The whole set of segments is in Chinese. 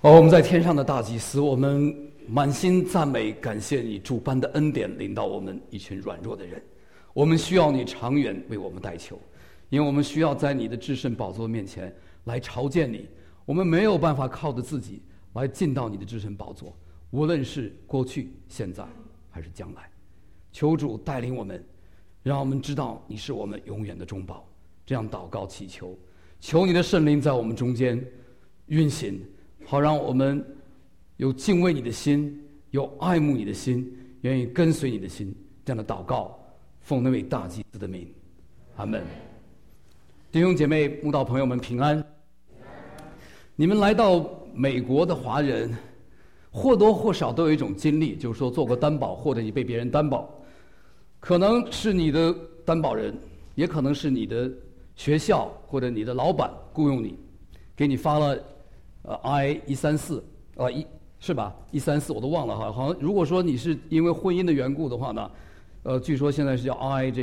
我们在天上的大祭司，我们满心赞美感谢你主般的恩典临到我们一群软弱的人。我们需要你长远为我们代求，因为我们需要在你的至圣宝座面前来朝见你。我们没有办法靠着自己来进到你的至圣宝座，无论是过去、现在还是将来。求主带领我们，让我们知道你是我们永远的中保。这样祷告祈求，求你的圣灵在我们中间运行，好让我们有敬畏你的心，有爱慕你的心，愿意跟随你的心。这样的祷告奉那位大祭司的名，阿们。弟兄姐妹慕道朋友们平安。你们来到美国的华人或多或少都有一种经历，就是说做过担保，或者你被别人担保，可能是你的担保人，也可能是你的学校或者你的老板雇佣你，给你发了I-134是吧？134我都忘了哈，好像如果说你是因为婚姻的缘故的话呢，据说现在是叫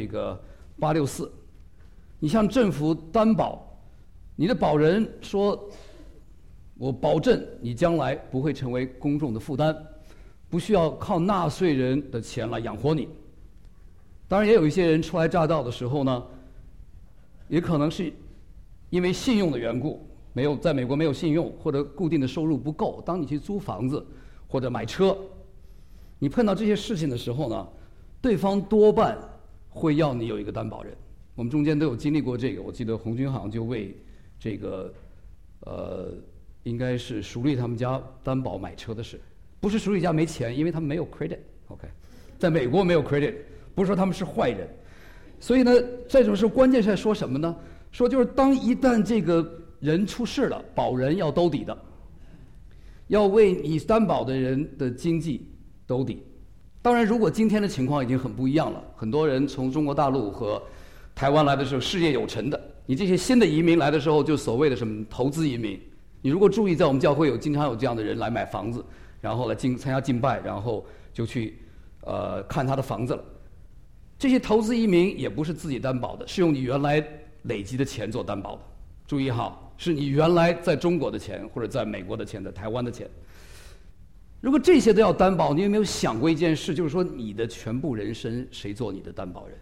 864。你向政府担保，你的保人说，我保证你将来不会成为公众的负担，不需要靠纳税人的钱来养活你。当然，也有一些人初来乍到的时候呢，也可能是因为信用的缘故，在美国没有信用，或者固定的收入不够。当你去租房子或者买车，你碰到这些事情的时候呢，对方多半会要你有一个担保人。我们中间都有经历过这个，我记得红军好像就为这个应该是熟丽他们家担保买车的事，不是熟丽家没钱，因为他们没有 credit。OK， 在美国没有 credit， 不是说他们是坏人。所以呢，这种时候关键是在说什么呢？说就是一旦这个人出事了，保人要兜底的，要为你担保的人的经济兜底。当然，如果今天的情况已经很不一样了，很多人从中国大陆和台湾来的时候事业有成的，你这些新的移民来的时候，就所谓的什么投资移民。你如果注意，在我们教会经常有这样的人来买房子，然后来参加敬拜，然后就去看他的房子了。这些投资移民也不是自己担保的，是用你原来累积的钱做担保的。注意哈，是你原来在中国的钱，或者在美国的钱，在台湾的钱。如果这些都要担保，你有没有想过一件事，就是说你的全部人生谁做你的担保人？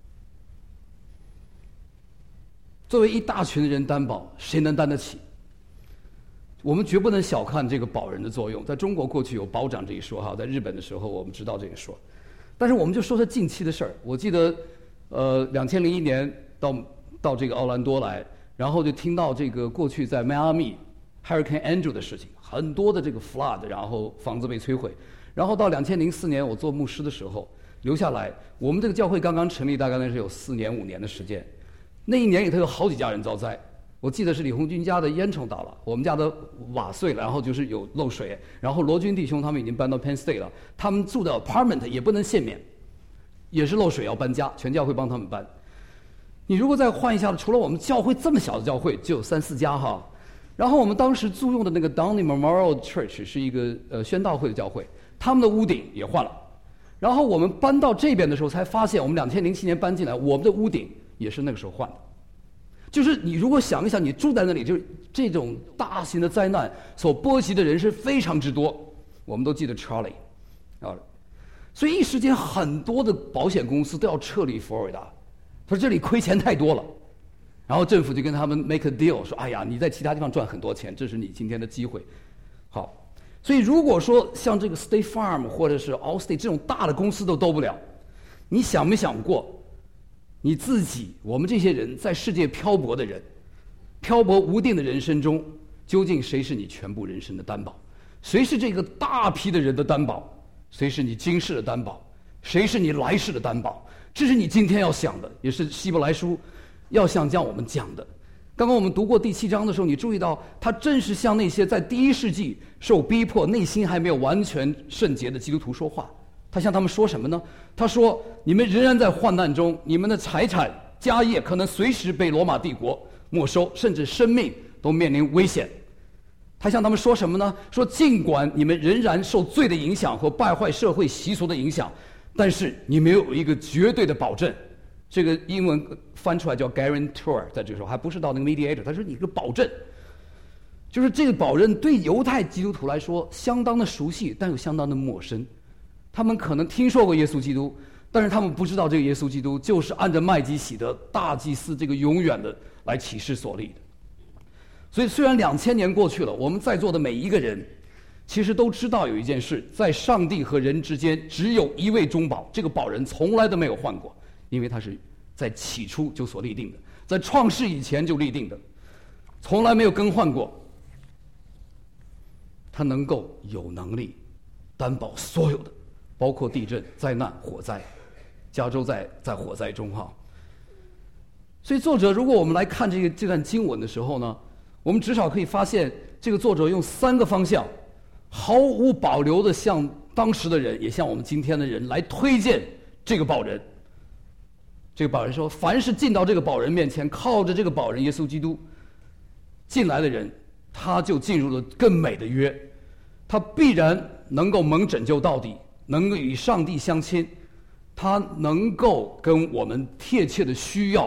作为一大群人担保，谁能担得起？我们绝不能小看这个保人的作用。在中国过去有保长这一说哈，在日本的时候我们知道这个说，但是我们就说说近期的事儿。我记得2001年到这个奥兰多来，然后就听到这个过去在迈阿密 Hurricane Andrew 的事情，很多的这个 flood， 然后房子被摧毁。然后到2004年我做牧师的时候留下来，我们这个教会刚刚成立，大概那是有4年5年的时间。那一年里头有好几家人遭灾，我记得是李红军家的烟囱倒了，我们家的瓦碎了，然后就是有漏水，然后罗军弟兄他们已经搬到 Penn State 了，他们住的 apartment 也不能限免，也是漏水要搬家，全教会帮他们搬。你如果再换一下，除了我们教会这么小的教会就有3、4家哈，然后我们当时租用的那个 Downey Memorial Church 是一个宣道会的教会，他们的屋顶也换了，然后我们搬到这边的时候才发现，我们2007年搬进来，我们的屋顶也是那个时候换的。就是你如果想一想，你住在那里，就是这种大型的灾难所波及的人是非常之多。我们都记得 Charlie 啊，所以一时间很多的保险公司都要撤离佛罗里达，说这里亏钱太多了，然后政府就跟他们 make a deal， 说哎呀，你在其他地方赚很多钱，这是你今天的机会。好，所以如果说像这个 State Farm 或者是 Allstate 这种大的公司都兜不了，你想没想过？你自己，我们这些人在世界漂泊的人，漂泊无定的人生中，究竟谁是你全部人生的担保？谁是这个大批的人的担保？谁是你今世的担保？谁是你来世的担保？这是你今天要想的，也是希伯来书要向我们讲的。刚刚我们读过第7章的时候，你注意到，他正是向那些在第1世纪受逼迫、内心还没有完全圣洁的基督徒说话。他向他们说什么呢？他说：你们仍然在患难中，你们的财产、家业可能随时被罗马帝国没收，甚至生命都面临危险。他向他们说什么呢？说尽管你们仍然受罪的影响和败坏社会习俗的影响，但是你们有一个绝对的保证。这个英文翻出来叫 guarantor， 在这个时候还不是到那个 mediator， 他说你一个保证。 就是这个宝人对犹太基督徒来说相当的熟悉，但又相当的陌生。他们可能听说过耶稣基督，但是他们不知道这个耶稣基督就是按照麦基洗德大祭司这个永远的来启示所立的。所以虽然2000年过去了，我们在座的每一个人其实都知道有一件事，在上帝和人之间只有一位中保，这个保人从来都没有换过，因为他是在起初就所立定的，在创世以前就立定的，从来没有更换过。他能够有能力担保所有的，包括地震、灾难、火灾，加州在火灾中哈。所以作者，如果我们来看这段经文的时候呢，我们至少可以发现，这个作者用3个方向，毫无保留的向当时的人，也向我们今天的人来推荐这个保人。这个保人说，凡是进到这个保人面前，靠着这个保人耶稣基督进来的人，他就进入了更美的约，他必然能够蒙拯救到底，能够与上帝相亲，他能够跟我们贴切的需要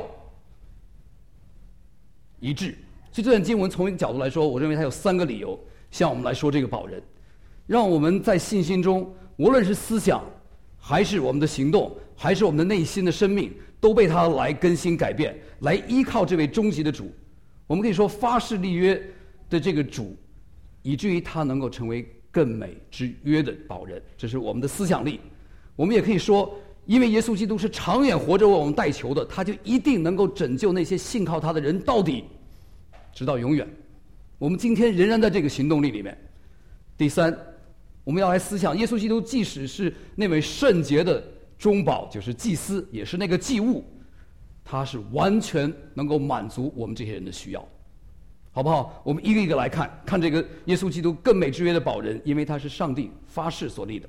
一致。所以这段经文从一个角度来说，我认为它有3个理由向我们来说这个保人，让我们在信心中，无论是思想还是我们的行动，还是我们的内心的生命，都被他来更新改变，来依靠这位终极的主。我们可以说发誓立约的这个主，以至于他能够成为更美之约的保人，这是我们的思想力。我们也可以说，因为耶稣基督是长远活着为我们代求的，他就一定能够拯救那些信靠他的人到底，直到永远。我们今天仍然在这个行动力里面。第3，我们要来思想，耶稣基督即使是那位圣洁的中保，就是祭司，也是那个祭物，他是完全能够满足我们这些人的需要，好不好？我们一个一个来看，看这个耶稣基督更美之约的保人，因为他是上帝发誓所立的。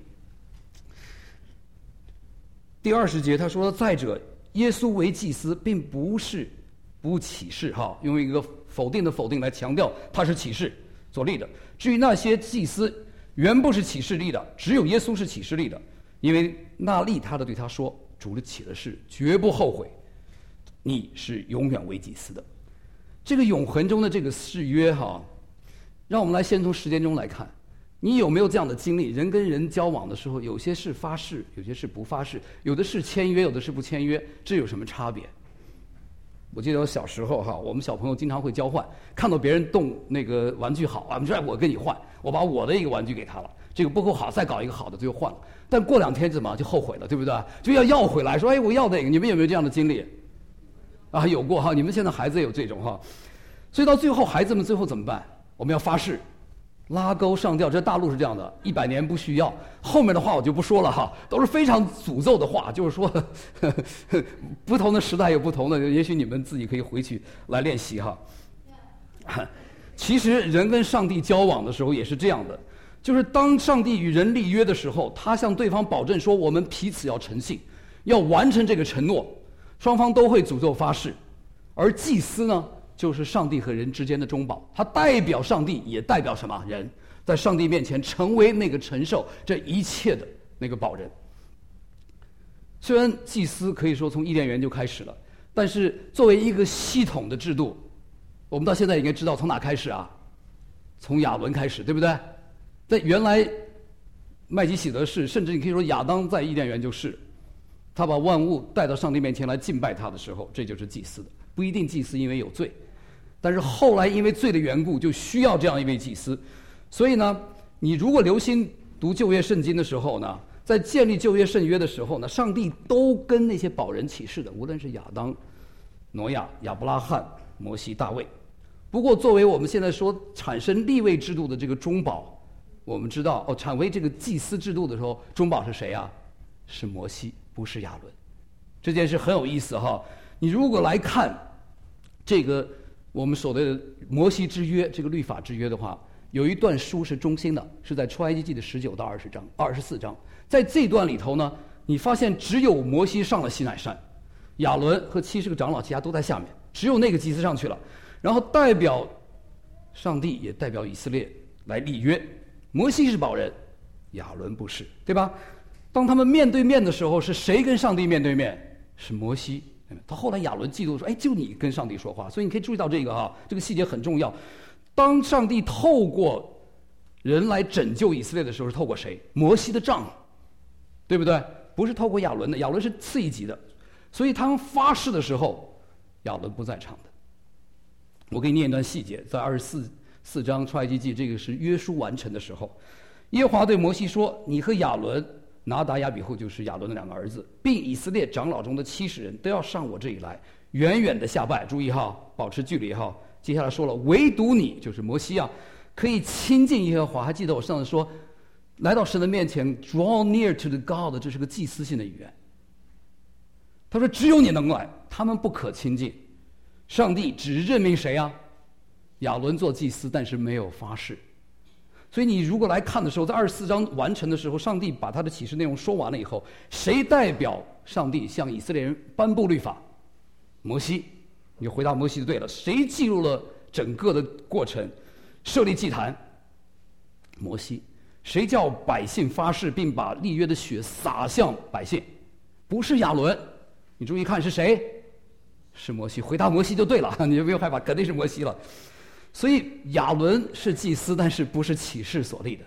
第20节他说，再者，耶稣为祭司并不是不启示，用一个否定的否定来强调他是启示所立的。至于那些祭司原不是启示立的，只有耶稣是启示立的，因为那立他的对他说，主的起了誓，绝不后悔，你是永远为祭司的。这个永恒中的这个誓约让我们来先从时间中来看，你有没有这样的经历？人跟人交往的时候，有些是发誓，有些是不发誓，有的是签约，有的是不签约，这有什么差别？我记得我小时候我们小朋友经常会交换，看到别人动那个玩具好，我们说我跟你换，我把我的一个玩具给他了，这个不够好，再搞一个好的，最后换了。但过2天怎么就后悔了，对不对？就要回来，说我要那个。你们有没有这样的经历？有过你们现在孩子也有这种所以到最后孩子们最后怎么办？我们要发誓，拉钩上吊，这大陆是这样的，100年不需要。后面的话我就不说了都是非常诅咒的话，就是说不同的时代有不同的，也许你们自己可以回去来练习其实人跟上帝交往的时候也是这样的，就是当上帝与人立约的时候，他向对方保证说，我们彼此要诚信，要完成这个承诺，双方都会诅咒发誓。而祭司呢，就是上帝和人之间的中保，他代表上帝，也代表什么？人，在上帝面前成为那个承受这一切的那个保人。虽然祭司可以说从伊甸园就开始了，但是作为一个系统的制度，我们到现在应该知道从哪开始从亚伦开始，对不对？在原来麦基洗德是，甚至你可以说亚当在伊甸园就是，他把万物带到上帝面前来敬拜他的时候，这就是祭司的。不一定祭司因为有罪，但是后来因为罪的缘故，就需要这样一位祭司。所以呢，你如果留心读旧约圣经的时候呢，在建立旧约圣约的时候呢，上帝都跟那些保人起誓的，无论是亚当、挪亚、亚伯拉罕、摩西、大卫。不过作为我们现在说产生立位制度的这个中保，我们知道产为这个祭司制度的时候，中保是谁是摩西，不是亚伦。这件事很有意思你如果来看这个我们所谓的摩西之约，这个律法之约的话，有一段书是中心的，是在出埃及记的19到24章。在这段里头呢，你发现只有摩西上了西乃山，亚伦和70个长老其他都在下面，只有那个祭司上去了，然后代表上帝也代表以色列来立约。摩西是保人，亚伦不是，对吧？当他们面对面的时候，是谁跟上帝面对面？是摩西。他后来亚伦嫉妒说，就你跟上帝说话。所以你可以注意到这个这个细节很重要。 当上帝透过人来拯救以色列的时候，是透过谁？摩西的杖，对不对？不是透过亚伦的，亚伦是次一级的。所以他们发誓的时候，亚伦不在场的。我给你念一段细节，在24章出埃及记，这个是约书完成的时候，耶和华对摩西说：“你和亚伦、拿达、亚比户，就是亚伦的2个儿子，并以色列长老中的70人，都要上我这里来，远远的下拜。注意哈，保持距离哈。接下来说了，唯独你，就是摩西啊，可以亲近耶和华。还记得我上次说，来到神的面前 ，draw near to the God， 这是个祭司性的语言。他说：只有你能来，他们不可亲近。上帝只任命谁啊？亚伦做祭司，但是没有发誓。所以你如果来看的时候，在24章完成的时候，上帝把他的启示内容说完了以后，谁代表上帝向以色列人颁布律法？摩西。你就回答摩西就对了。谁记录了整个的过程？设立祭坛，摩西。谁叫百姓发誓，并把立约的血洒向百姓？不是亚伦。你注意看是谁？是摩西。回答摩西就对了，你就不用害怕，肯定是摩西了。所以亚伦是祭司，但是不是启示所立的。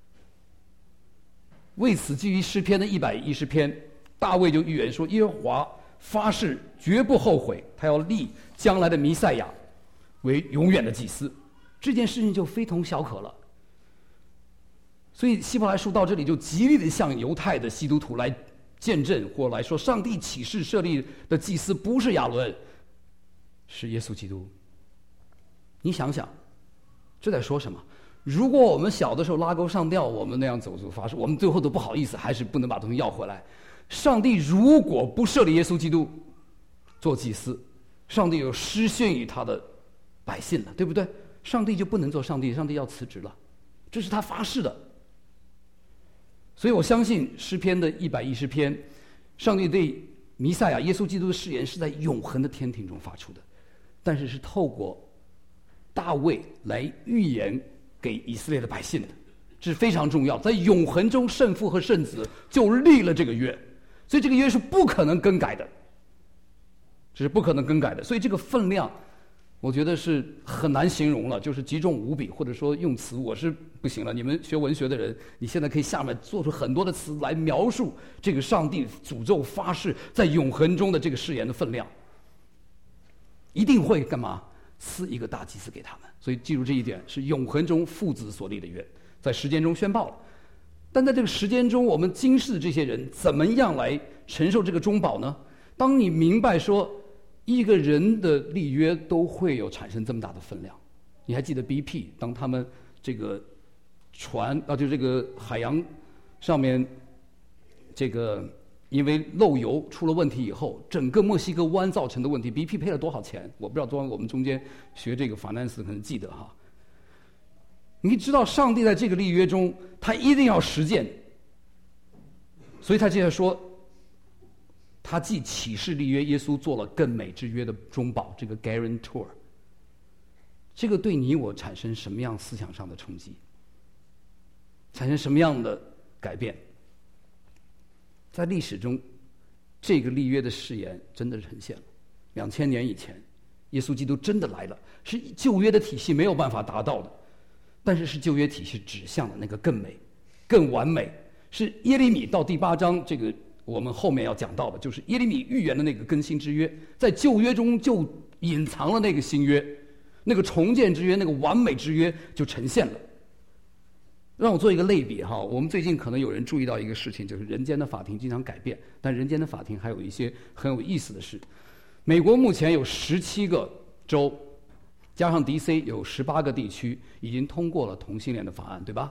为此，基于诗篇的110篇，大卫就预言说：耶和华发誓绝不后悔，他要立将来的弥赛亚为永远的祭司。这件事情就非同小可了。所以希伯来书到这里就极力的向犹太的基督徒来见证或来说，上帝启示设立的祭司不是亚伦，是耶稣基督。你想想，这在说什么？如果我们小的时候拉钩上吊，我们那样走发誓，我们最后都不好意思，还是不能把东西要回来。上帝如果不设立耶稣基督做祭司，上帝有失信于他的百姓了，对不对？上帝就不能做上帝，上帝要辞职了，这是他发誓的。所以我相信诗篇的110篇，上帝对弥赛亚耶稣基督的誓言是在永恒的天庭中发出的，但是是透过大卫来预言给以色列的百姓的，这是非常重要。在永恒中，圣父和圣子就立了这个约，所以这个约是不可能更改的，这是不可能更改的。所以这个分量，我觉得是很难形容了，就是极重无比，或者说用词我是不行了。你们学文学的人，你现在可以下面做出很多的词来描述这个上帝诅咒发誓在永恒中的这个誓言的分量，一定会干嘛？赐一个大祭司给他们。所以记住这一点，是永恒中父子所立的约，在时间中宣报了。但在这个时间中，我们今世这些人怎么样来承受这个中保呢？当你明白说一个人的立约都会有产生这么大的分量，你还记得 BP 当他们这个船就这个海洋上面这个因为漏油出了问题以后，整个墨西哥湾造成的问题 ，BP 赔了多少钱？我不知道，我们中间学这个法南斯可能记得哈。你知道上帝在这个立约中，他一定要实践，所以他接着说，他既启示立约，耶稣做了更美之约的中保，这个 guarantor。这个对你我产生什么样思想上的冲击？产生什么样的改变？在历史中，这个立约的誓言真的是呈现了。2000年以前，耶稣基督真的来了，是旧约的体系没有办法达到的，但是旧约体系指向的那个更美、更完美，是耶利米到第8章这个我们后面要讲到的，就是耶利米预言的那个更新之约，在旧约中就隐藏了那个新约，那个重建之约，那个完美之约就呈现了。让我做一个类比哈，我们最近可能有人注意到一个事情，就是人间的法庭经常改变，但人间的法庭还有一些很有意思的事。美国目前有17个州，加上 DC 有18个地区已经通过了同性恋的法案，对吧？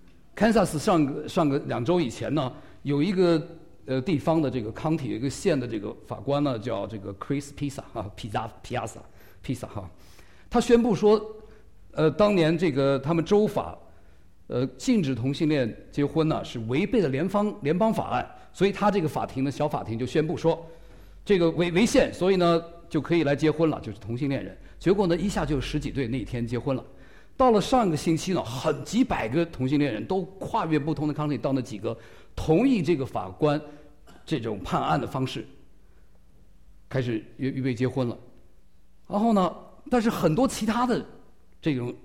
Kansas 上个2周以前呢，有一个地方的这个 county 有一个县的这个法官呢，叫这个 Chris Pizza 哈，Pizza 哈，他宣布说，当年这个他们州法。禁止同性恋结婚呢，是违背了联邦法案，所以他这个法庭呢，小法庭就宣布说，这个违宪，所以呢就可以来结婚了，就是同性恋人。结果呢，一下就有10几对那天结婚了。到了上个星期呢，几百个同性恋人都跨越不同的 county 到那几个同意这个法官这种判案的方式，开始预备结婚了。然后呢，但是很多其他的这种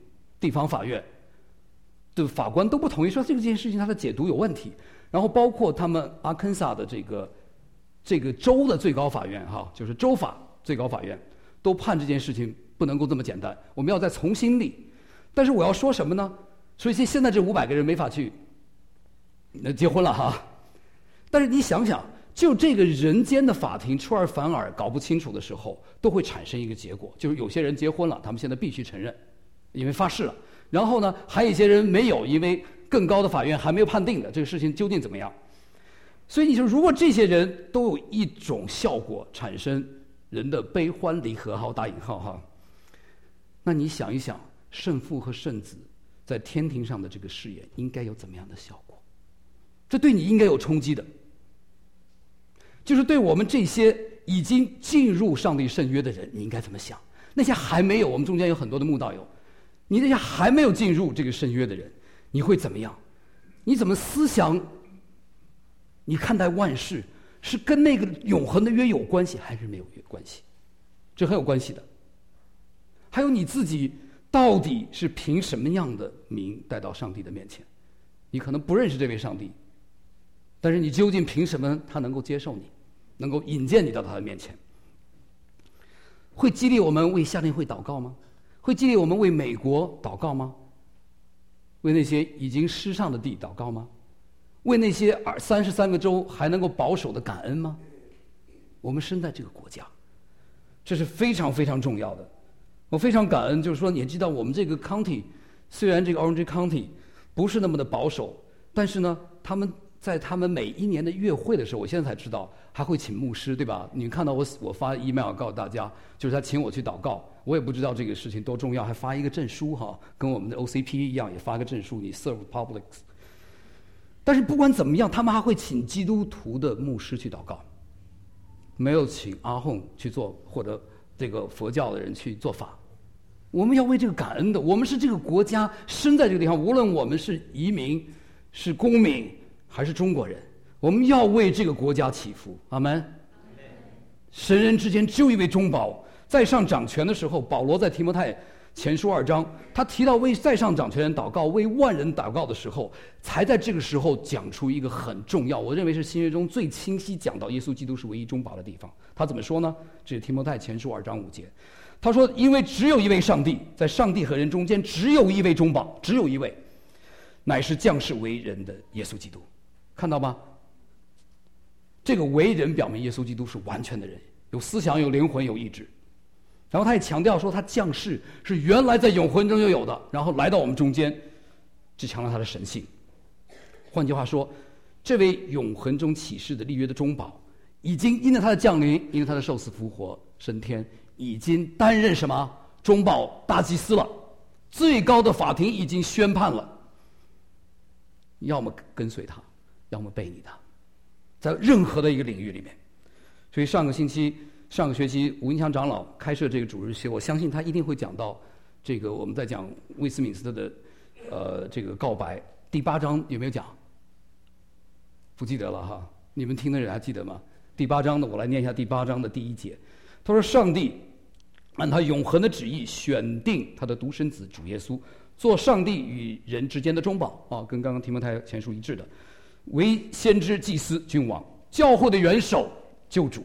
地方法院的法官都不同意，说这件事情他的解读有问题。然后包括他们阿肯萨的这个州的最高法院就是州法最高法院，都判这件事情不能够这么简单，我们要再重新立。但是我要说什么呢？所以现在这500个人没法去结婚了但是你想想，就这个人间的法庭出尔反尔搞不清楚的时候，都会产生一个结果，就是有些人结婚了，他们现在必须承认，因为发誓了。然后呢，还有一些人没有，因为更高的法院还没有判定的这个事情究竟怎么样。所以你说，如果这些人都有一种效果产生人的悲欢离合，打引号那你想一想，圣父和圣子在天庭上的这个誓言应该有怎么样的效果？这对你应该有冲击的，就是对我们这些已经进入上帝圣约的人，你应该怎么想？那些还没有，我们中间有很多的慕道友，你那些还没有进入这个圣约的人，你会怎么样？你怎么思想？你看待万事是跟那个永恒的约有关系，还是没有关系？这很有关系的。还有你自己到底是凭什么样的名带到上帝的面前？你可能不认识这位上帝，但是你究竟凭什么他能够接受你，能够引荐你到他的面前？会激励我们为夏令会祷告吗？会激励我们为美国祷告吗？为那些已经失丧的地祷告吗？为那些33个州还能够保守的感恩吗？我们生在这个国家，这是非常非常重要的。我非常感恩，就是说，你知道我们这个 county， 虽然这个 Orange County 不是那么的保守，但是呢，他们在他们每一年的月会的时候，我现在才知道还会请牧师，对吧？你看到我发 email 告诉大家，就是他请我去祷告，我也不知道这个事情多重要，还发一个证书跟我们的 OCP 一样，也发个证书，你 serve public。但是不管怎么样，他们还会请基督徒的牧师去祷告，没有请阿訇去做，或者这个佛教的人去做法。我们要为这个感恩的，我们是这个国家生在这个地方，无论我们是移民、是公民还是中国人，我们要为这个国家祈福。阿们。神人之间只有一位中保，在上掌权的时候，保罗在提摩太前书2章，他提到为在上掌权人祷告，为万人祷告的时候，才在这个时候讲出一个很重要，我认为是新约中最清晰讲到耶稣基督是唯一中保的地方。他怎么说呢？这是提摩太前书2章5节，他说：“因为只有一位上帝，在上帝和人中间只有一位中保，只有一位，乃是降世为人的耶稣基督。”看到吗？这个为人表明耶稣基督是完全的人，有思想、有灵魂、有意志。然后他也强调说，他降世是原来在永恒中就有的，然后来到我们中间，只强调他的神性。换句话说，这位永恒中启示的立约的中保，已经因着他的降临，因为他的受死复活升天，已经担任什么中保大祭司了。最高的法庭已经宣判了，要么跟随他，要么背逆他，在任何的一个领域里面。所以上个学期吴英强长老开设这个主日学，我相信他一定会讲到这个我们在讲威斯敏斯特的这个告白第8章有没有讲？不记得了你们听的人还记得吗？第8章的，我来念一下第8章的第1节。他说：“上帝按他永恒的旨意选定他的独生子主耶稣，做上帝与人之间的中保跟刚刚提摩太前书一致的，为先知、祭司、君王，教会的元首、救主。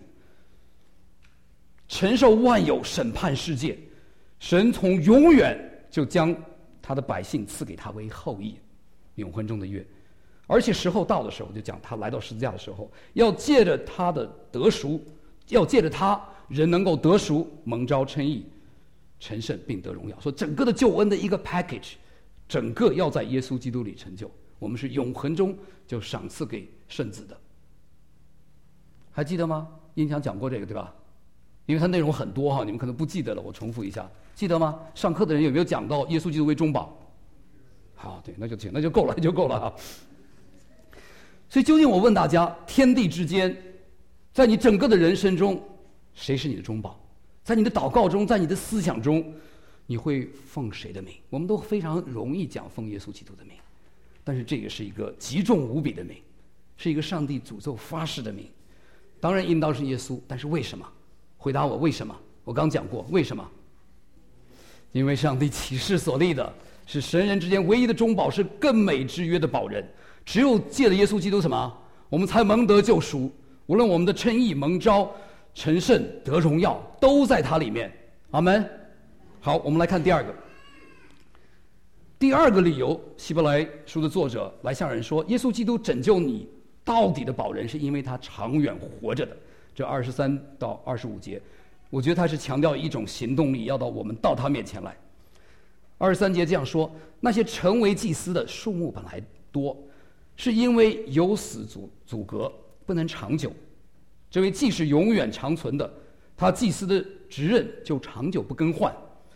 承受万有，审判世界。神从永远就将他的百姓赐给他为后裔，永恒中的约。而且时候到的时候，就讲他来到十字架的时候，要借着他的得赎，要借着他人能够得赎，蒙召称义，成圣并得荣耀。说整个的救恩的一个 package， 整个要在耶稣基督里成就。我们是永恒中就赏赐给圣子的。还记得吗？印象讲过这个对吧？因为它内容很多你们可能不记得了，我重复一下，记得吗？上课的人有没有讲到耶稣基督为中保？好，对，那就行，那就够了，就够了所以究竟我问大家，天地之间，在你整个的人生中，谁是你的中保？在你的祷告中，在你的思想中，你会奉谁的名？我们都非常容易讲奉耶稣基督的名，但是这个是一个极重无比的名，是一个上帝诅咒发誓的名。当然应当是耶稣，但是为什么？回答我为什么？我刚讲过为什么？因为上帝启示所立的是神人之间唯一的中保，是更美之约的保人。只有借着耶稣基督什么，我们才蒙得救赎。无论我们的称义、蒙召、成圣、得荣耀，都在他里面。阿们。好，我们来看第二个。第二个理由，希伯来书的作者来向人说，耶稣基督拯救你到底的保人，是因为他长远活着的。这23到25节，我觉得他是强调一种行动力，要我们到他面前来。23节这样说：那些成为祭司的数目本来多，是因为有死阻隔，不能长久。这位祭是永远长存的，他祭司的职任就长久不更换。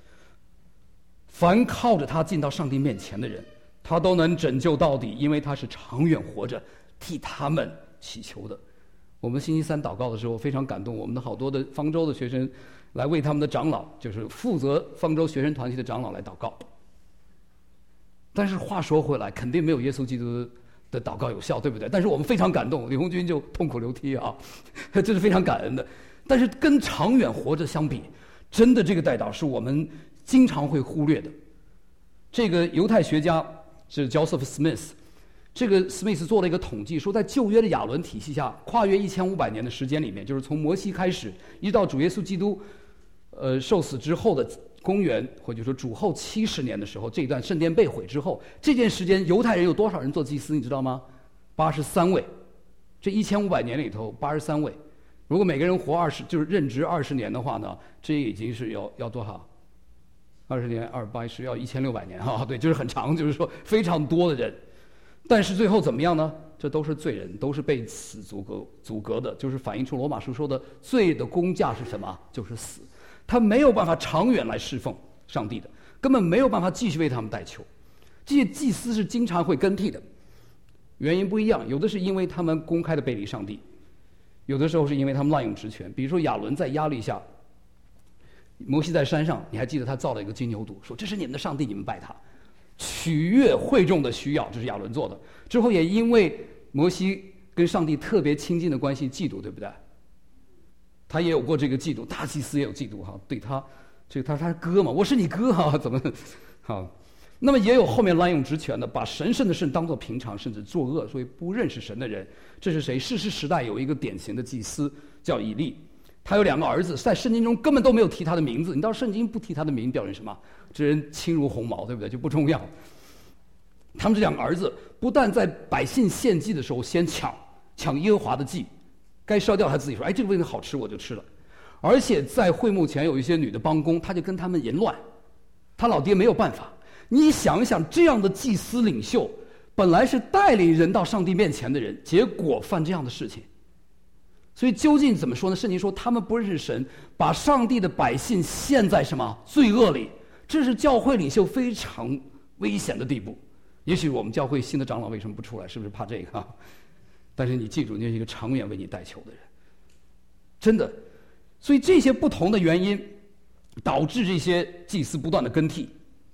凡靠着他进到上帝面前的人，他都能拯救到底，因为他是长远活着，替他们祈求的。我们星期三祷告的时候非常感动，我们的好多的方舟的学生来为他们的长老，就是负责方舟学生团体的长老来祷告。但是话说回来，肯定没有耶稣基督的祷告有效，对不对？但是我们非常感动，李红军就痛哭流涕啊，这是非常感恩的。但是跟长远活着相比，真的这个代祷是我们经常会忽略的。这个犹太学家是 Joseph Smith， 这个 Smith 做了一个统计，说在旧约的亚伦体系下，跨越1500年的时间里面，就是从摩西开始，一直到主耶稣基督受死之后的公元或者说主后70年的时候，这一段圣殿被毁之后，这件时间犹太人有多少人做祭司，你知道吗？83位。这1500年里头83位，如果每个人活就是任职20年的话呢，这已经是要多少？20年280要1600年哈，对，就是很长，就是说非常多的人。但是最后怎么样呢？这都是罪人，都是被死阻隔的，就是反映出罗马书说的罪的工价是什么？就是死。他没有办法长远来侍奉上帝的，根本没有办法继续为他们代求。这些祭司是经常会更替的，原因不一样，有的是因为他们公开的背离上帝，有的时候是因为他们滥用职权。比如说亚伦在压力下，摩西在山上，你还记得他造了一个金牛犊，说这是你们的上帝，你们拜他，取悦会众的需要，这是亚伦做的。之后也因为摩西跟上帝特别亲近的关系，嫉妒，对不对？他也有过这个嫉妒，大祭司也有嫉妒哈，对他，这个他是哥嘛，我是你哥哈，怎么好？那么也有后面滥用职权的，把神圣的事当作平常，甚至作恶，所以不认识神的人。这是谁？士师时代有一个典型的祭司叫以利，他有2个儿子，在圣经中根本都没有提他的名字。你知道圣经不提他的名表示什么？这人轻如鸿毛，对不对？就不重要。他们这2个儿子不但在百姓献祭的时候先抢耶和华的祭，该烧掉他自己说，哎，这个味道好吃，我就吃了。而且在会幕前有一些女的帮工，他就跟他们淫乱，他老爹没有办法。你想一想，这样的祭司领袖本来是带领人到上帝面前的人，结果犯这样的事情。所以究竟怎么说呢？圣经说他们不认识神，把上帝的百姓陷在什么罪恶里，这是教会领袖非常危险的地步。也许我们教会新的长老为什么不出来？是不是怕这个？但是你记住，你是一个长远为你代求的人，真的。所以这些不同的原因导致这些祭司不断的更替。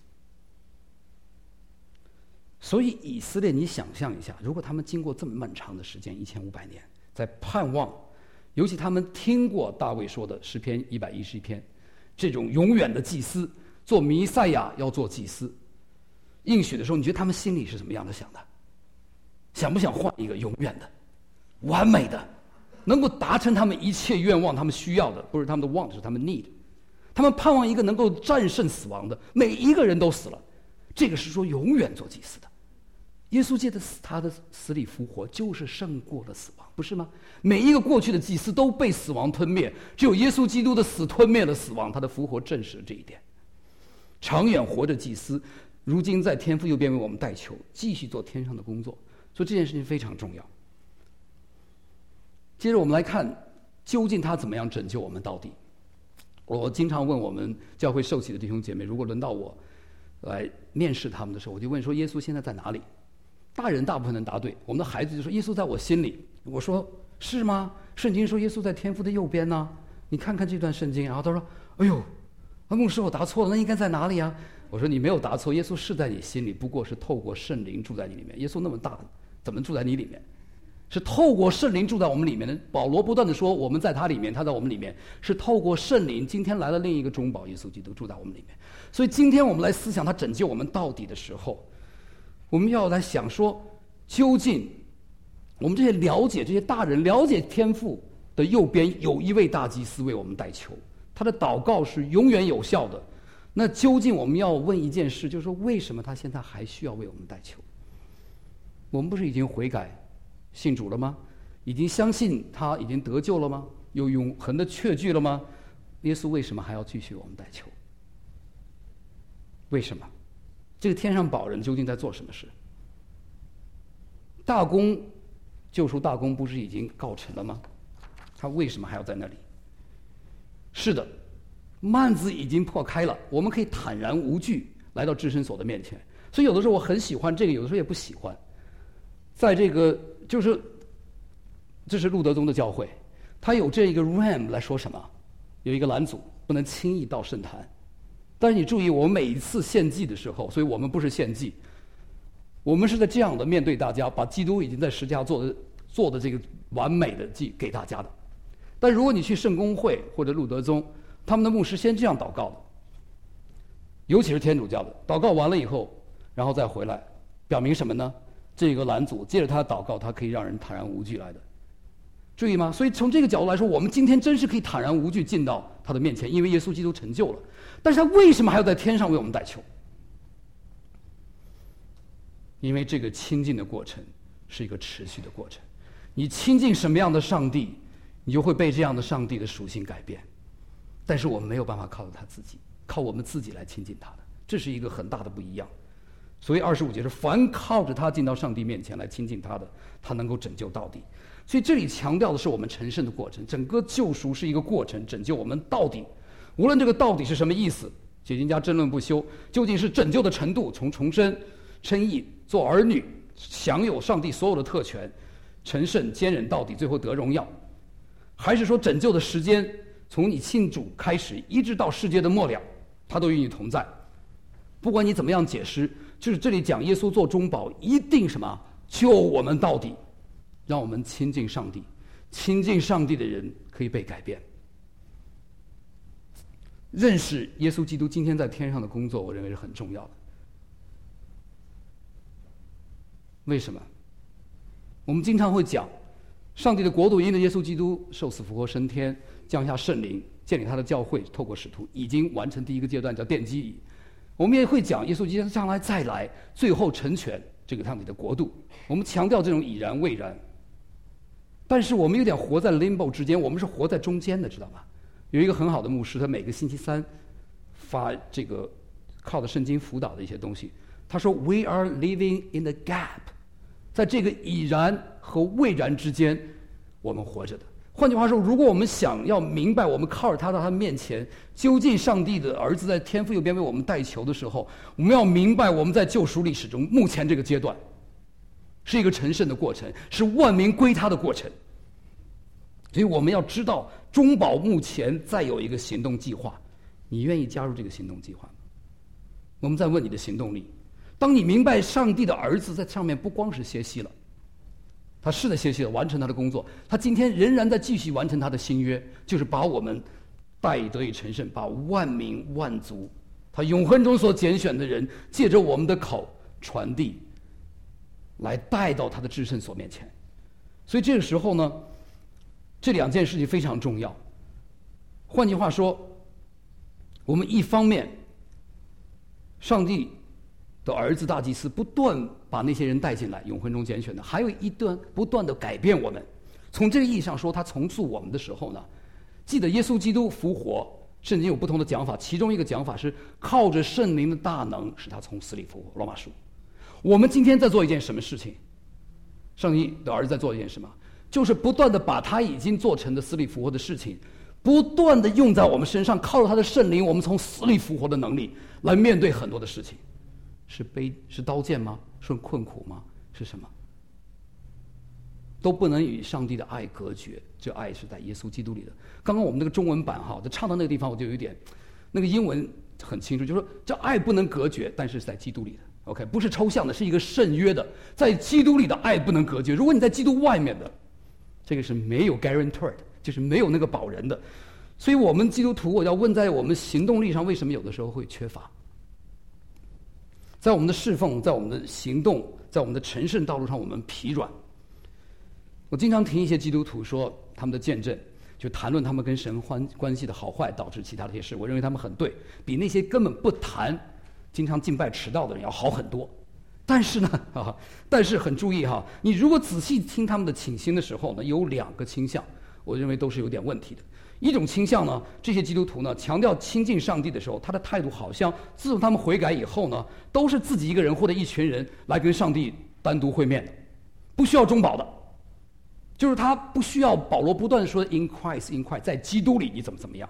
所以以色列，你想象一下，如果他们经过这么漫长的时间1500年，在盼望，尤其他们听过大卫说的诗篇111篇，这种永远的祭司，做弥赛亚要做祭司应许的时候，你觉得他们心里是怎么样的想的？想不想换一个永远的、完美的，能够达成他们一切愿望、他们需要的？不是他们的want，是他们 need。他们盼望一个能够战胜死亡的，每一个人都死了，这个是说永远做祭司的。耶稣借着他的死里复活，就是胜过了死亡，不是吗？每一个过去的祭司都被死亡吞灭，只有耶稣基督的死吞灭了死亡，他的复活证实了这一点。长远活着祭司，如今在天父右边为我们代求，继续做天上的工作，所以这件事情非常重要。接着我们来看，究竟他怎么样拯救我们到底？我经常问我们教会受洗的弟兄姐妹，如果轮到我来面试他们的时候，我就问说：耶稣现在在哪里？大人大部分能答对，我们的孩子就说：耶稣在我心里。我说：是吗？圣经说耶稣在天父的右边呢，你看看这段圣经。然后他说：哎呦，牧师我答错了，那应该在哪里啊？我说：你没有答错，耶稣是在你心里，不过是透过圣灵住在你里面。耶稣那么大，怎么住在你里面？ 是透过圣灵住在我们里面的。保罗不断的说，我们在他里面，他在我们里面，是透过圣灵。今天来了另一个中保耶稣基督住在我们里面。所以今天我们来思想他拯救我们到底的时候，我们要来想说，究竟我们这些这些大人了解天父的右边有一位大祭司为我们代求，他的祷告是永远有效的。那究竟我们要问一件事，就是说为什么他现在还需要为我们代求？我们不是已经悔改信主了吗？已经相信他已经得救了吗？有永恒的确据了吗？耶稣为什么还要继续为我们代求？为什么？这个天上宝人究竟在做什么事？大功救赎大功不是已经告成了吗？他为什么还要在那里？是的，幔子已经破开了，我们可以坦然无惧来到至圣所的面前。所以有的时候我很喜欢这个，有的时候也不喜欢。在这个这是路德宗的教会，他有这一个 ram 来说什么？有一个拦阻，不能轻易到圣坛。但是你注意，我们每一次献祭的时候，所以我们不是献祭，我们是在这样的面对大家，把基督已经在十字架做的这个完美的祭给大家的。但如果你去圣公会或者路德宗，他们的牧师先这样祷告的，尤其是天主教的，祷告完了以后，然后再回来，表明什么呢？这个拦阻，借着他的祷告，他可以让人坦然无惧来的。注意吗？所以从这个角度来说，我们今天真是可以坦然无惧进到他的面前，因为耶稣基督成就了。但是他为什么还要在天上为我们代求？因为这个亲近的过程是一个持续的过程。你亲近什么样的上帝，你就会被这样的上帝的属性改变。但是我们没有办法靠他自己，靠我们自己来亲近他的，这是一个很大的不一样。所以25节是凡靠着他进到上帝面前来亲近他的，他能够拯救到底。所以这里强调的是我们成圣的过程，整个救赎是一个过程，拯救我们到底。无论这个到底是什么意思，解经家争论不休，究竟是拯救的程度，从重生、称义、做儿女、享有上帝所有的特权、成圣、坚忍到底，最后得荣耀，还是说拯救的时间，从你信主开始，一直到世界的末了，他都与你同在。不管你怎么样解释，就是这里讲耶稣做中保，一定什么救我们到底，让我们亲近上帝。亲近上帝的人可以被改变。认识耶稣基督今天在天上的工作，我认为是很重要的。为什么？我们经常会讲，上帝的国度因着耶稣基督受死复活升天，降下圣灵，建立他的教会，透过使徒已经完成第一个阶段，叫奠基礼。我们也会讲耶稣基督将来再来，最后成全这个上帝的国度。我们强调这种已然未然。但是我们有点活在 limbo 之间，我们是活在中间的，知道吗？有一个很好的牧师，他每个星期三发这个靠着圣经辅导的一些东西。他说 ：“We are living in the gap， 在这个已然和未然之间，我们活着的。换句话说，如果我们想要明白，我们靠着他到他面前，究竟上帝的儿子在天父右边为我们代求的时候，我们要明白我们在救赎历史中目前这个阶段是一个成圣的过程，是万民归他的过程。所以我们要知道，中保目前再有一个行动计划，你愿意加入这个行动计划吗？我们再问你的行动力。当你明白上帝的儿子在上面不光是歇息了，他是在歇息了，完成他的工作，他今天仍然在继续完成他的新约，就是把我们带得以成圣，把万民万族，他永恒中所拣选的人，借着我们的口传递，来带到他的至圣所面前。所以这个时候呢，这两件事情非常重要。换句话说，我们一方面，上帝的儿子大祭司不断把那些人带进来，永恒中拣选的，还有一段不断的改变我们。从这个意义上说，他重塑我们的时候呢，记得耶稣基督复活，圣经有不同的讲法，其中一个讲法是靠着圣灵的大能使他从死里复活。罗马书。我们今天在做一件什么事情？上帝的儿子在做一件什么？就是不断的把他已经做成的死里复活的事情，不断的用在我们身上，靠着他的圣灵，我们从死里复活的能力来面对很多的事情。是刀剑吗？是困苦吗？是什么？都不能与上帝的爱隔绝，这爱是在耶稣基督里的。刚刚我们那个中文版就唱到那个地方，我就有一点，那个英文很清楚，就是说这爱不能隔绝，但是在基督里的 OK， 不是抽象的，是一个圣约的，在基督里的爱不能隔绝。如果你在基督外面的，这个是没有 guarantor 的，就是没有那个保人的。所以我们基督徒，我要问，在我们行动力上为什么有的时候会缺乏？在我们的侍奉，在我们的行动，在我们的成圣道路上，我们疲软。我经常听一些基督徒说他们的见证，就谈论他们跟神关系的好坏，导致其他的一些事。我认为他们很对，比那些根本不谈、经常敬拜迟到的人要好很多。但是呢，但是很注意哈，你如果仔细听他们的倾心的时候呢，有2个倾向，我认为都是有点问题的。一种倾向呢，这些基督徒呢强调亲近上帝的时候，他的态度好像自从他们悔改以后呢，都是自己一个人或者一群人来跟上帝单独会面的，不需要中保的，就是他不需要保罗不断地说 in Christ in Christ， 在基督里你怎么样。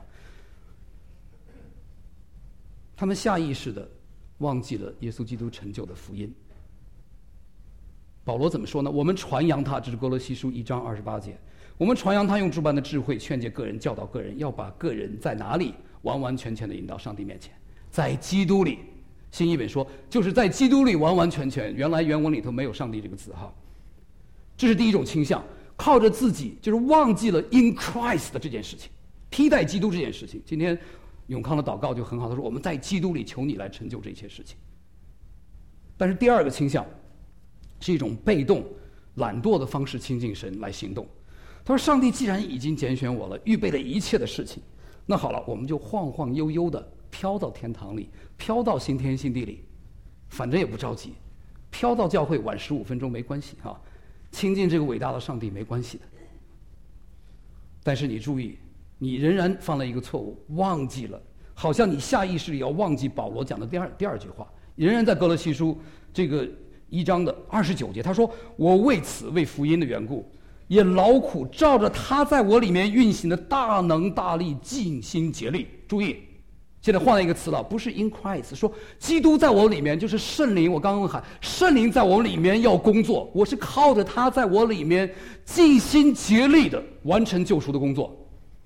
他们下意识的忘记了耶稣基督成就的福音。保罗怎么说呢？我们传扬他，这是哥罗西书1章28节。我们传扬他用诸般的智慧劝诫个人，教导个人，要把个人在哪里完完全全的引到上帝面前，在基督里。新译本说就是在基督里完完全全，原来原文里头没有上帝这个字哈。这是第一种倾向，靠着自己就是忘记了 in Christ 的这件事情，披戴基督这件事情。今天永康的祷告就很好，他说我们在基督里求你来成就这一切事情。但是第2个倾向是一种被动懒惰的方式亲近神来行动。他说上帝既然已经拣选我了，预备了一切的事情，那好了，我们就晃晃悠悠的飘到天堂里，飘到新天新地里，反正也不着急，飘到教会晚15分钟没关系啊，亲近这个伟大的上帝没关系的。但是你注意，你仍然犯了一个错误，忘记了，好像你下意识里要忘记保罗讲的第二句话，仍然在哥罗西书这个1章的29节，他说我为福音的缘故，也劳苦照着他在我里面运行的大能大力尽心竭力。注意，现在换了一个词了，不是 in Christ， 说基督在我里面，就是圣灵。我刚刚喊圣灵在我里面要工作，我是靠着他在我里面尽心竭力的完成救赎的工作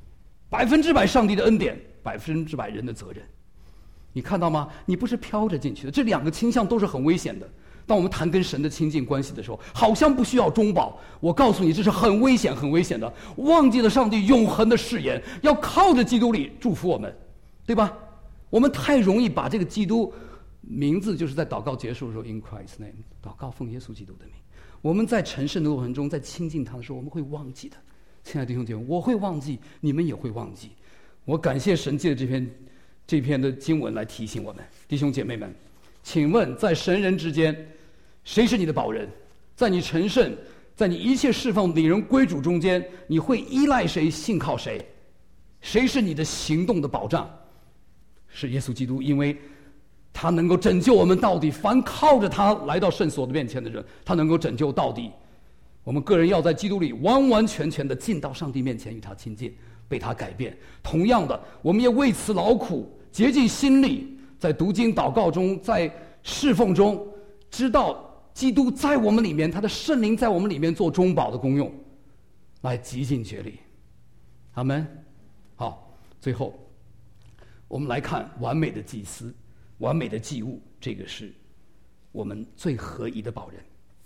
，100%上帝的恩典，100%人的责任。你看到吗？你不是飘着进去的。这2个倾向都是很危险的。当我们谈跟神的亲近关系的时候，好像不需要中保。我告诉你，这是很危险、很危险的。忘记了上帝永恒的誓言，要靠着基督里祝福我们，对吧？我们太容易把这个基督名字，就是在祷告结束的时候 ，in Christ's name， 祷告奉耶稣基督的名。我们在成圣的过程中，在亲近他的时候，我们会忘记的。亲爱的弟兄姐妹，我会忘记，你们也会忘记。我感谢神借这篇的经文来提醒我们，弟兄姐妹们，请问在神人之间，谁是你的保人？在你成圣，在你一切侍奉领人归主中间，你会依赖谁？信靠谁？谁是你的行动的保障？是耶稣基督，因为他能够拯救我们到底。凡靠着他来到圣所的面前的人，他能够拯救到底。我们个人要在基督里完完全全的进到上帝面前，与他亲近，被他改变。同样的，我们也为此劳苦，竭尽心力，在读经祷告中，在侍奉中，知道基督在我们里面，他的圣灵在我们里面做中保的功用，来极尽竭力。阿们。好，最后我们来看完美的祭司，完美的祭物，这个是我们最合宜的保人。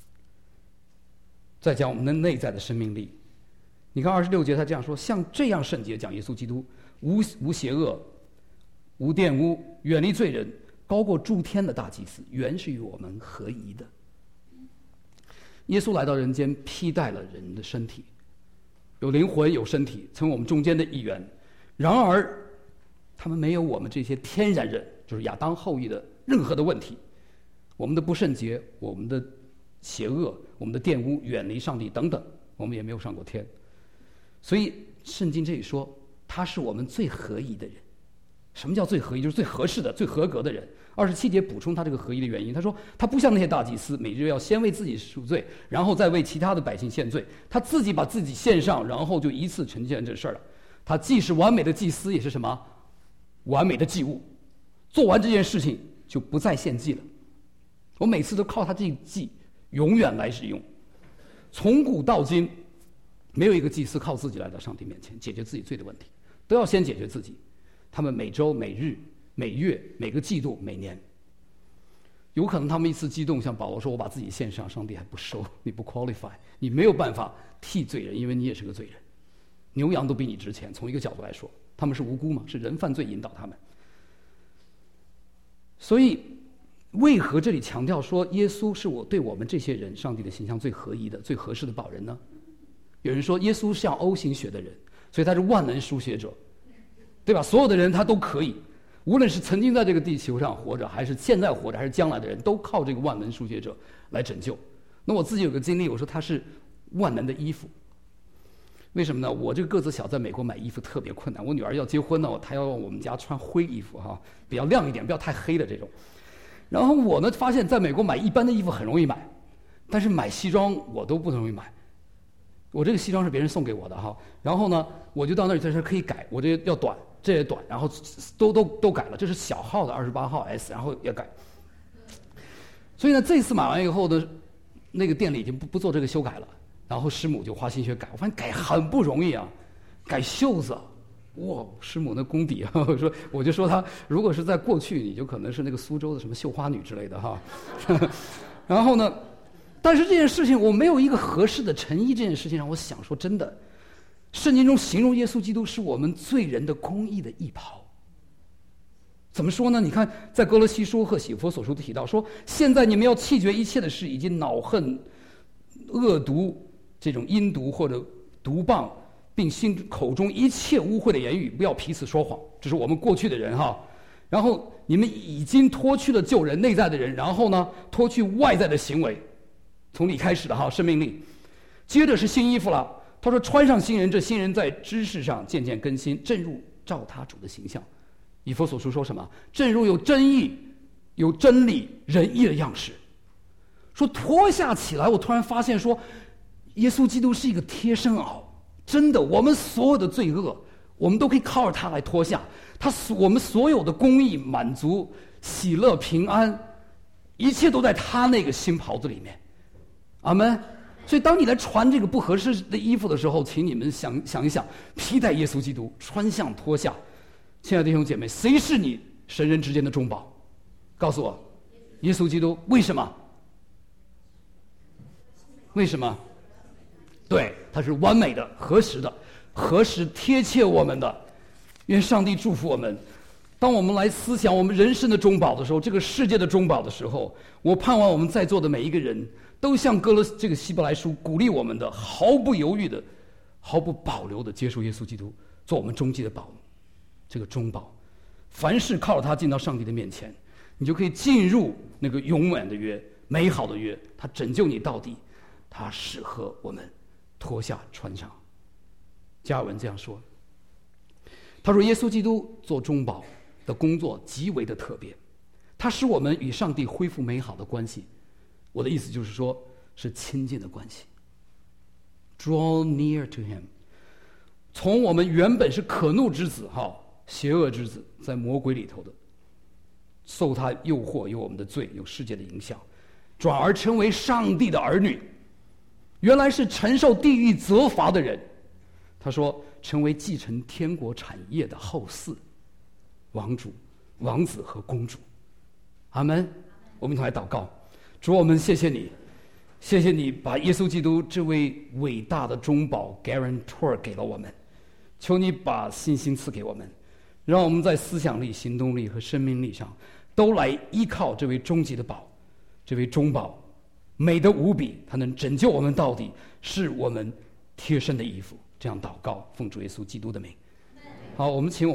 再讲我们的内在的生命力，你看26节他这样说，像这样圣洁，讲耶稣基督，无邪恶，无玷污，远离罪人，高过诸天的大祭司，原是与我们合宜的。耶稣来到人间，披戴了人的身体，有灵魂有身体，成为我们中间的一员。然而他们没有我们这些天然人，就是亚当后裔的任何的问题，我们的不圣洁，我们的邪恶，我们的玷污，远离上帝等等，我们也没有上过天。所以圣经这里说他是我们最合宜的人。什么叫最合宜？就是最合适的、最合格的人。27节补充他这个合宜的原因，他说他不像那些大祭司，每日要先为自己赎罪，然后再为其他的百姓献罪，他自己把自己献上，然后就一次成全这事儿了。他既是完美的祭司，也是什么？完美的祭物。做完这件事情就不再献祭了。我每次都靠他这个祭永远来使用。从古到今，没有一个祭司靠自己来到上帝面前解决自己罪的问题，都要先解决自己。他们每周、每日、每月、每个季度、每年， 有可能他们一次激动，像保罗说：“我把自己献上，上帝还不收，你不 qualify， 你没有办法替罪人，因为你也是个罪人。牛羊都比你值钱。从一个角度来说，他们是无辜嘛，是人犯罪引导他们。所以，为何这里强调说耶稣是对我们这些人上帝的形象最合宜的、最合适的保人呢？有人说耶稣像 O 型血的人，所以他是万能书写者，对吧？所有的人他都可以。”无论是曾经在这个地球上活着，还是现在活着，还是将来的人，都靠这个万能书写者来拯救。那我自己有个经历，我说他是万能的衣服。为什么呢？我这个个子小，在美国买衣服特别困难。我女儿要结婚呢，她要让我们家穿灰衣服哈，比较亮一点，不要太黑的这种。然后我呢发现，在美国买一般的衣服很容易买，但是买西装我都不容易买。我这个西装是别人送给我的哈，然后呢，我就到那里，他说可以改，我这要短。这也短，然后都改了，这是小号的28号 S， 然后也改。所以呢，这次买完以后呢，那个店里已经不做这个修改了，然后师母就花心血改，我发现改很不容易啊，改袖子，哇，师母那功底啊，我就说他如果是在过去，你就可能是那个苏州的什么绣花女之类的哈。然后呢，但是这件事情我没有一个合适的成衣，这件事情让我想说真的。圣经中形容耶稣基督是我们罪人的公义的义袍。怎么说呢？你看，在哥罗西书和以弗所书提到说，现在你们要弃绝一切的事，以及恼恨、恶毒、这种阴毒或者毒谤，并心口中一切污秽的言语，不要彼此说谎。这是我们过去的人哈。然后你们已经脱去了旧人内在的人，然后呢，脱去外在的行为，从你开始的哈生命力，接着是新衣服了。他说：“穿上新人，这新人在知识上渐渐更新，正如照他主的形象。”以弗所书说什么？正如有真义、有真理、仁义的样式。说脱下起来，我突然发现说，耶稣基督是一个贴身袄。真的，我们所有的罪恶，我们都可以靠着他来脱下。我们所有的公义、满足、喜乐、平安，一切都在他那个新袍子里面。阿们。所以，当你来穿这个不合适的衣服的时候，请你们想一想，披戴耶稣基督，穿上脱下。亲爱的弟兄姐妹，谁是你神人之间的中保？告诉我，耶稣基督。为什么？为什么？对，他是完美的、合时的、合时贴切我们的。愿上帝祝福我们。当我们来思想我们人生的中保的时候，这个世界的中保的时候，我盼望我们在座的每一个人都像这个希伯来书鼓励我们的，毫不犹豫的、毫不保留的接受耶稣基督做我们终极的保，这个中保。凡事靠着他进到上帝的面前，你就可以进入那个永远的约、美好的约。他拯救你到底，他适合我们脱下穿上。加尔文这样说，他说耶稣基督做中保的工作极为的特别，它使我们与上帝恢复美好的关系。我的意思就是说，是亲近的关系。Draw near to him。从我们原本是可怒之子，邪恶之子，在魔鬼里头的，受他诱惑，有我们的罪，有世界的影响，转而成为上帝的儿女。原来是承受地狱责罚的人，他说成为继承天国产业的后嗣，王主、王子和公主。阿们。我们一同来祷告。主，我们谢谢你，谢谢你把耶稣基督这位伟大的中保 guarantor 给了我们，求你把信心赐给我们，让我们在思想力、行动力和生命力上都来依靠这位终极的保，这位中保美得无比，他能拯救我们到底，是我们贴身的衣服。这样祷告，奉主耶稣基督的名。好，我们请我们